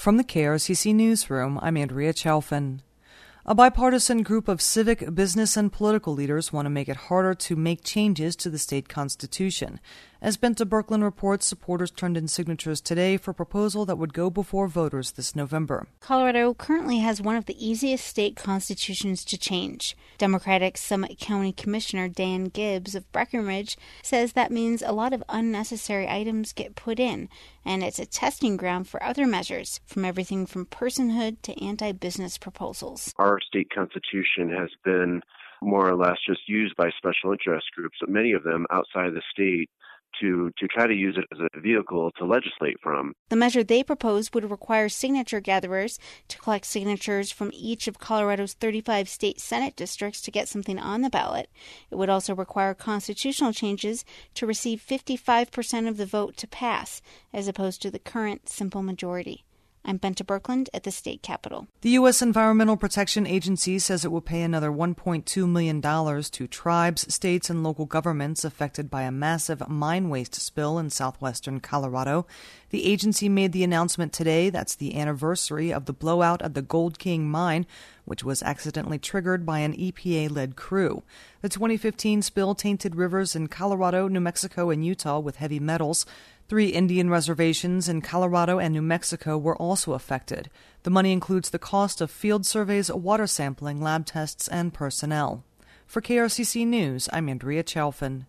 From the KRCC Newsroom, I'm Andrea Chalfin. A bipartisan group of civic, business, and political leaders want to make it harder to make changes to the state constitution. As Bente Birkeland reports, supporters turned in signatures today for a proposal that would go before voters this November. Colorado currently has one of the easiest state constitutions to change. Democratic Summit County Commissioner Dan Gibbs of Breckenridge says that means a lot of unnecessary items get put in, and it's a testing ground for other measures, from everything from personhood to anti-business proposals. Our state constitution has been more or less just used by special interest groups, many of them outside the state, to try to use it as a vehicle to legislate from. The measure they proposed would require signature gatherers to collect signatures from each of Colorado's 35 state Senate districts to get something on the ballot. It would also require constitutional changes to receive 55% of the vote to pass, as opposed to the current simple majority. I'm Bente Birkeland at the state capitol. The U.S. Environmental Protection Agency says it will pay another $1.2 million to tribes, states, and local governments affected by a massive mine waste spill in southwestern Colorado. The agency made the announcement today. That's the anniversary of the blowout at the Gold King mine, which was accidentally triggered by an EPA-led crew. The 2015 spill tainted rivers in Colorado, New Mexico, and Utah with heavy metals. 3 Indian reservations in Colorado and New Mexico were also affected. The money includes the cost of field surveys, water sampling, lab tests, and personnel. For KRCC News, I'm Andrea Chalfin.